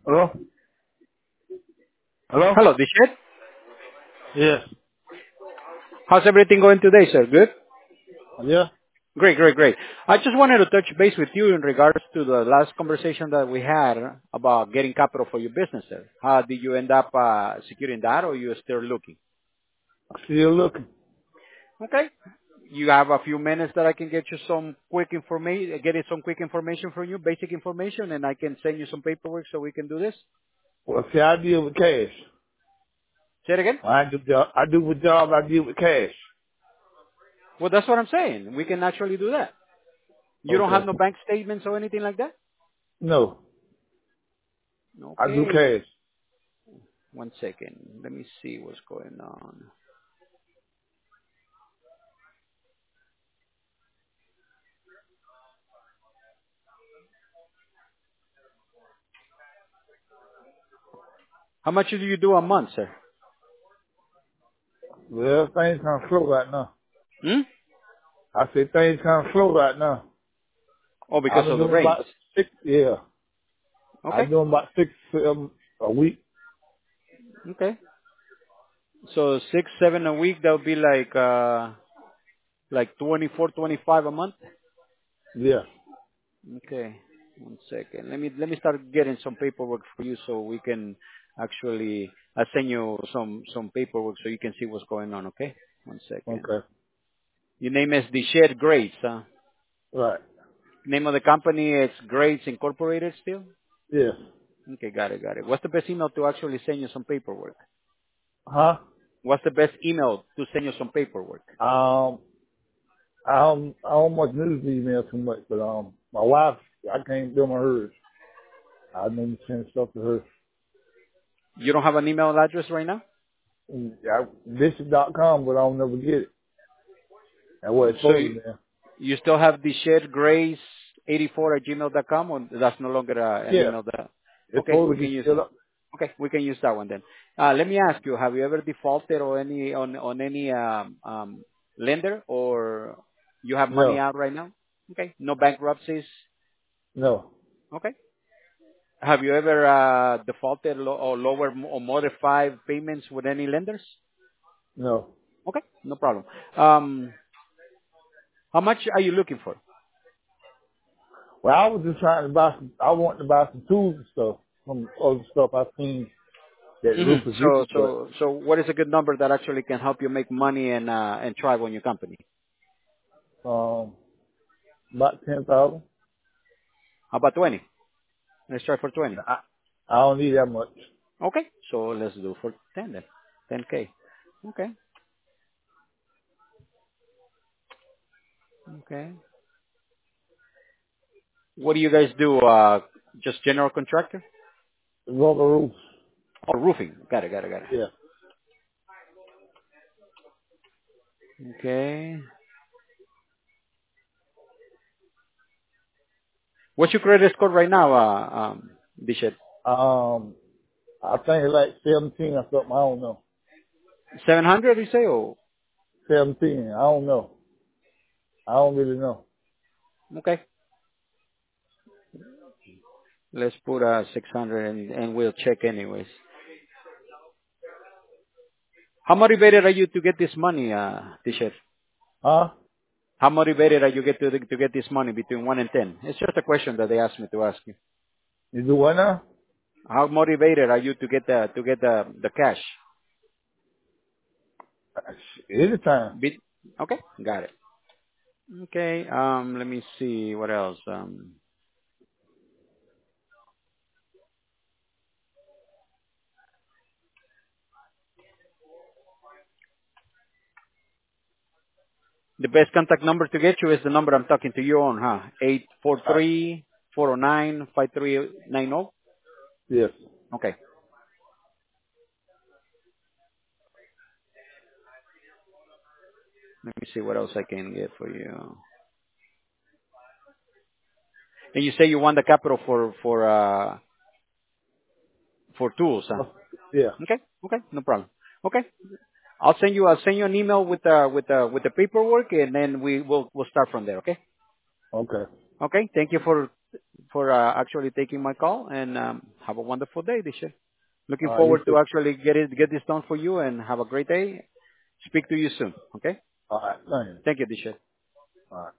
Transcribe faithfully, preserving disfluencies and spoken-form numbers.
Hello? Hello? Hello, Dishet. Yes. How's everything going today, sir? Good? Yeah? Great, great, great. I just wanted to touch base with you in regards to the last conversation that we had about getting capital for your business, sir. How did you end up uh, securing that, or you're still looking? Still looking. Okay. You have a few minutes that I can get you some quick information, get some quick information from you, basic information, and I can send you some paperwork so we can do this. Well, see, I deal with cash. Say it again? I do job, I do with job, I deal with cash. Well, that's what I'm saying. We can actually do that. You don't have Okay. no bank statements or anything like that? No, I do Okay. cash. One second. Let me see what's going on. How much do you do a month, sir? Well, things kind of slow right now. Hmm? I say things kind of slow right now. Oh, I've because been of the doing rains. about six, yeah. Okay. I'm doing about six um, a week. Okay. So six, seven a week, that would be like, uh, like twenty-four, twenty-five a month. Yeah. Okay. One second. Let me, let me start getting some paperwork for you so we can actually, I'll send you some, some paperwork so you can see what's going on. Okay. One second. Okay. Your name is the Shared Grades, huh? Right. Name of the company is Grades Incorporated still? Yes. Okay, got it, got it. What's the best email to actually send you some paperwork? Huh? What's the best email to send you some paperwork? Um, I don't, I don't much news email too much, but um, my wife, I can't do my hers. I need to send stuff to her. You don't have an email address right now? I, bishop dot com, but I don't never get it. That's what it's So supposed you, to be. you still have the shared grace eighty-four at gmail dot com, or that's no longer uh, an Yeah, email that, it's okay, supposed we to can be use, still up. okay, we can use that one then. Uh, let me ask you, have you ever defaulted on any, on, on any, um, um, lender, or you have money No, out right now? Okay. No bankruptcies? no, Okay. Have you ever uh, defaulted lo- or lower or modified payments with any lenders? no. Okay, no problem. Um, how much are you looking for? Well, I was just trying to buy some, I wanted to buy some tools and stuff, some other stuff I've seen that the hmm roof is So, leaking, but, so, so, what is a good number that actually can help you make money and uh, and thrive on your company? um, about ten thousand. How about twenty? Let's try for twenty. I, I don't need that much. Okay, so let's do for ten then. ten k. Okay, okay. What do you guys do? Uh, just general contractor Rubber roofs. or roofing? Got it, got it, got Yeah. it. Okay. What's your credit score right now, uh, um, Bishop? Um, I think it's like seventeen or something. I don't know. seven hundred, you say? Oh, seventeen. I don't know. I don't really know. okay. Let's put uh, six hundred and, and we'll check anyways. How motivated are you to get this money, uh, Bishop? Huh? How motivated are you get to, to get this money between one and ten? It's just a question that they asked me to ask you. You do what now? How motivated are you to get the, to get the, the cash? Anytime. Bit, okay, got it. Okay, um, let me see what else. Um, The best contact number to get you is the number I'm talking to you on, huh? eight four Uh, three, four oh nine, five three nine oh? yes. Okay. Let me see what else I can get for you. And you say you want the capital for, for, uh, for tools, huh? Uh, yeah. Okay. Okay. No problem. Okay. I'll send you, I'll send you an email with, uh, with, uh, with the paperwork and then we will, we'll start from there. Okay. Okay. Okay. Thank you for, for, uh, actually taking my call and, um, have a wonderful day, Disha. Looking All right, you forward to too. actually get it, get this done for you and have a great day. Speak to you soon. Okay? All right, thank you. Thank you, Disha. All right.